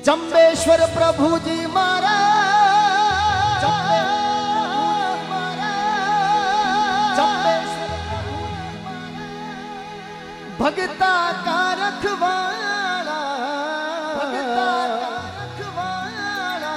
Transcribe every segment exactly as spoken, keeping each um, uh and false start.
जंबेश्वर प्रभु जी महाराज, भगता का रखवाला, भगता का रखवाला,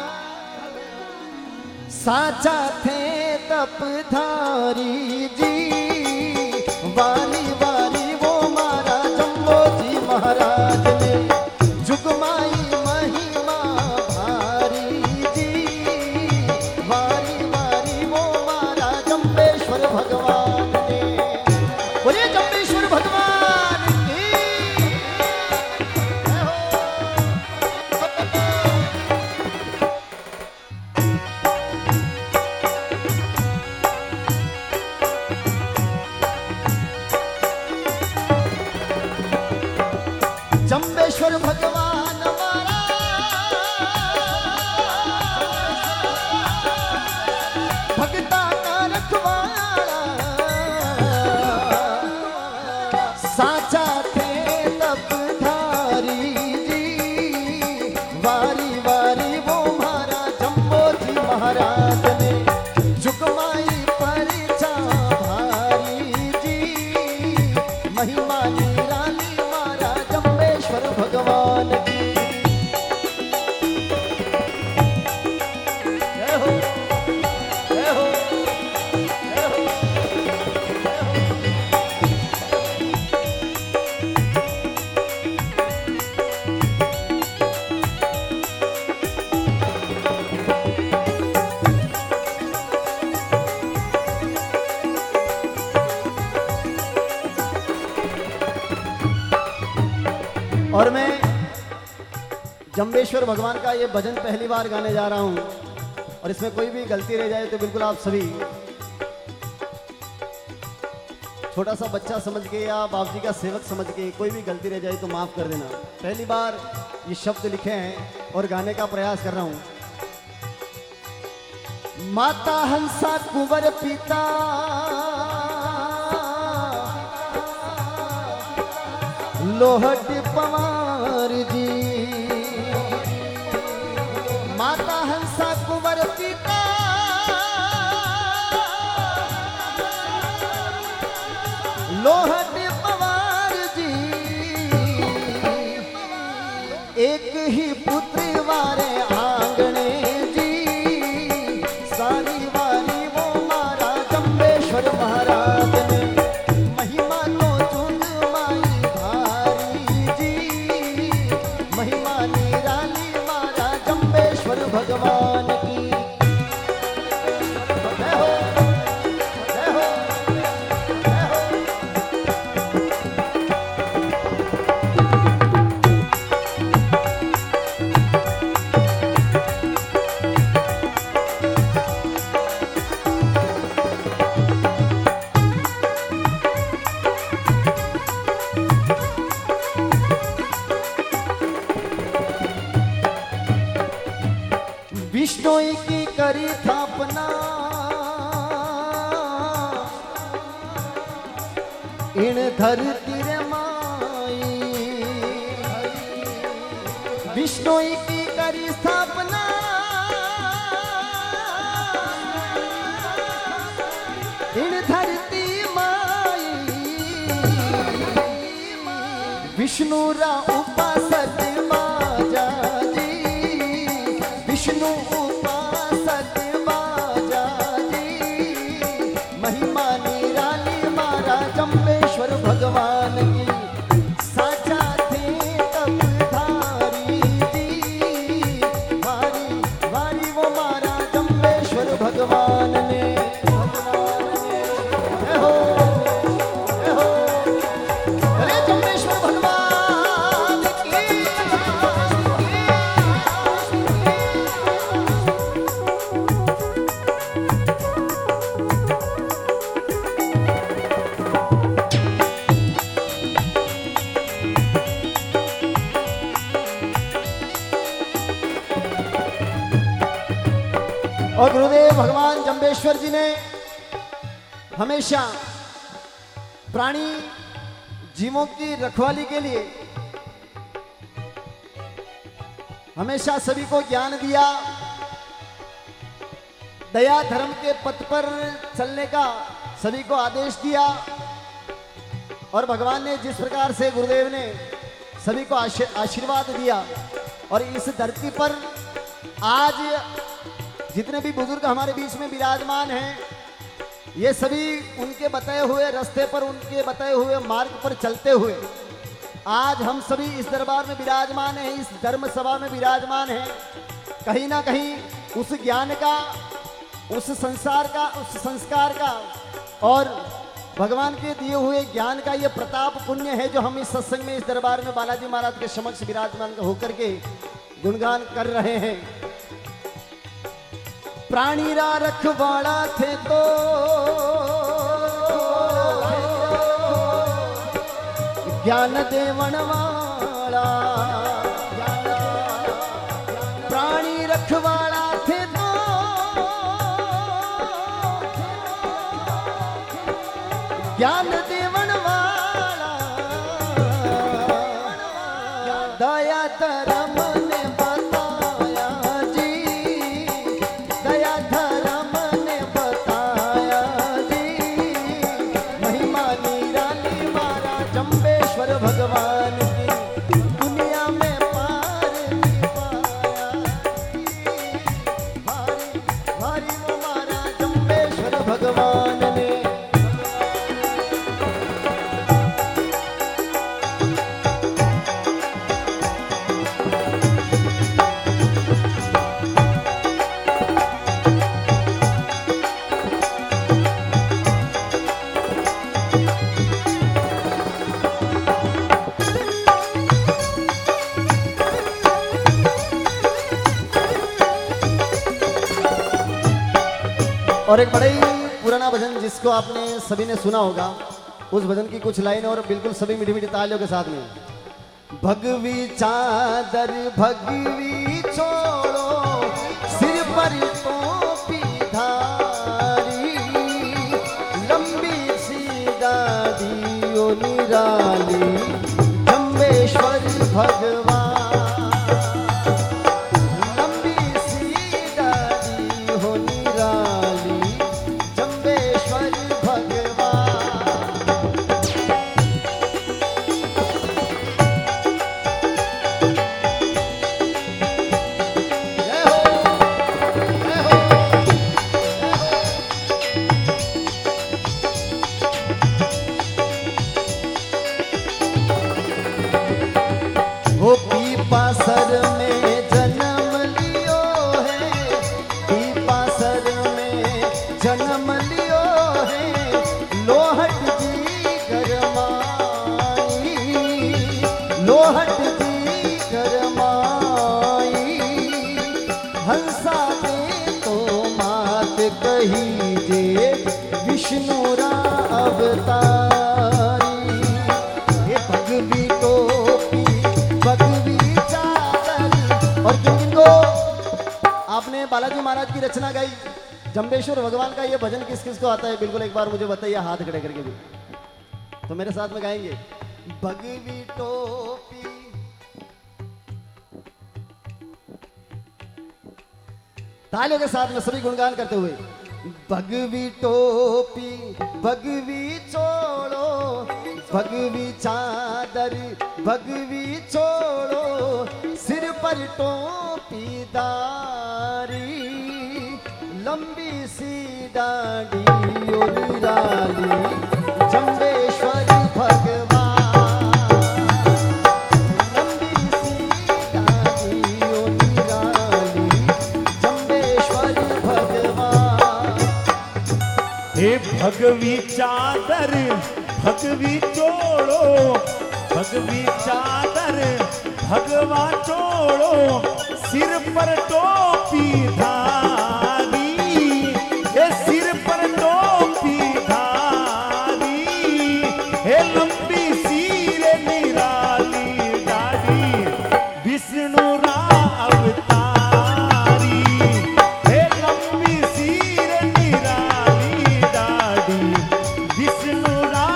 साचा थे तपधारी जी, वाली वाली वो मारा जम्बो जी महाराज ने, जुगमाई महिमा भारी जी, वाली वाली वो मारा जंबेश्वर भगवान ने। बोलिए जंबेश्वर भगवान की जय हो। जंबेश्वर भगवान हमारा, भगता का रखवाला, साचा थे तपधारी जी, वारी वारी वो मारा जम्बो जी महाराज ने, जुगमाई परिचा भारी जी, महिमा निराली मारा जंबेश्वर भगवान की जय हो, जय हो, जय हो, जय हो। और मैं जंबेश्वर भगवान का ये भजन पहली बार गाने जा रहा हूं, और इसमें कोई भी गलती रह जाए तो बिल्कुल आप सभी छोटा सा बच्चा समझ के या बाप जी का सेवक समझ के कोई भी गलती रह जाए तो माफ कर देना। पहली बार ये शब्द लिखे हैं और गाने का प्रयास कर रहा हूं। माता हंसा कुंवर पिता, लोहट पवार जी, माता हंसा कुंवर पिता, लोहट पवार जी, एक ही पुत्र वारे आंगणे जी, सारी वारी वो मारा जंबेश्वर महाराज ने, महिमा तो चुंदमाई भारी जी, महिमा निराली मारा जंबेश्वर भगवान की जय हो, जय हो, जय हो। विष्णु की करी थापना, इन धरती रे माई, विष्णु की करी स्थापना, इन धरती माई, विष्णु रा उपासक माजा जी, विष्णु उपासक माजा जी, महिमा निराली मारा जंबेश्वर भगवान की, साचा थे तपधारी जी, वारी वारी वो मारा जंबेश्वर भगवान ने, भगवान ने जय हो, जय हो। अरे जंबेश्वर भगवान की और गुरुदेव भगवान जंबेश्वर जी ने हमेशा प्राणी जीवों की रखवाली के लिए हमेशा सभी को ज्ञान दिया, दया धर्म के पथ पर चलने का सभी को आदेश दिया। और भगवान ने जिस प्रकार से गुरुदेव ने सभी को आशीर्वाद दिया, और इस धरती पर आज जितने भी बुजुर्ग हमारे बीच में विराजमान हैं, ये सभी उनके बताए हुए रास्ते पर, उनके बताए हुए मार्ग पर चलते हुए आज हम सभी इस दरबार में विराजमान हैं, इस धर्म सभा में विराजमान हैं। कहीं ना कहीं उस ज्ञान का, उस संसार का, उस संस्कार का और भगवान के दिए हुए ज्ञान का ये प्रताप पुण्य है जो हम इस सत्संग में, इस दरबार में बालाजी महाराज के समक्ष विराजमान होकर के गुणगान कर रहे हैं। प्राणी रा रखवाड़ा थे तो ज्ञान देवन वाला, प्राणी रखवाड़ा थे तो ज्ञान देवन वाला, दया धर्म ने बताया जी, दया धर्म ने बताया जी, महिमा निराली मारा जम्बेश्वर भगवान की, दुनिया में पार नहीं पाया जी, भारी भारी वो मारा जम्बेश्वर भगवान ने। और एक बड़ा ही पुराना भजन जिसको आपने सभी ने सुना होगा, उस भजन की कुछ लाइन और बिल्कुल सभी मीठी मीठी तालियों के साथ में। भगवी चादर भगवी छोड़ो, सिर पर टोपी धारी, लंबी सी दाढ़ी ओ निराली, जम्बेश्वर भगवान, पीपासर में जन्म लियो है, पीपासर में जन्म लियो है, लोहट जी गरमाई, लोहट जी गरमाई, हंसा दे तो मात कही जे, विष्णु रा अवतारी, ये भगवी टोपी भगवी चादर। और जिन जिनको आपने बालाजी महाराज की रचना गाई, जम्बेश्वर भगवान का ये भजन किस किस को आता है, बिल्कुल एक बार मुझे बताइए हाथ खड़े करके भी, तो मेरे साथ में गाएंगे। भगवी टोपी तालियों के साथ में सभी गुणगान करते हुए। भगवी टोपी भगवी छोड़ो, भगवी चादर भगवी छोड़ो, सिर पर टोपी दारी, लंबी सी दाढ़ी ओ निराली, जम्बेश्वर भगवान, लंबी सी दाढ़ी ओ निराली, जम्बेश्वर भगवान। हे भगवी चादर भगवी चोड़ो, भगवी चादर भगवा चोड़ो, सिर पर टोपी धारी, हे सिर पर टोपी धारी, हे लंबी सी रे निराली दाढ़ी, विष्णु रा अवतारी, हे लंबी सी रे निराली दाढ़ी, विष्णु रा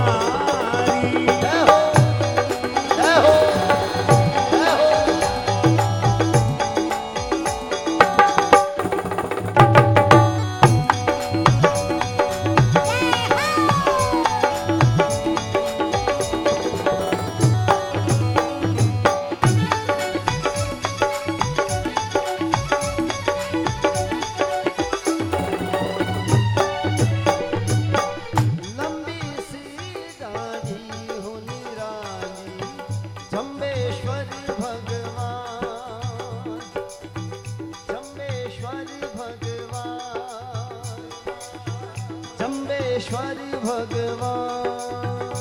अवतारी। महेश्वरी भगवान।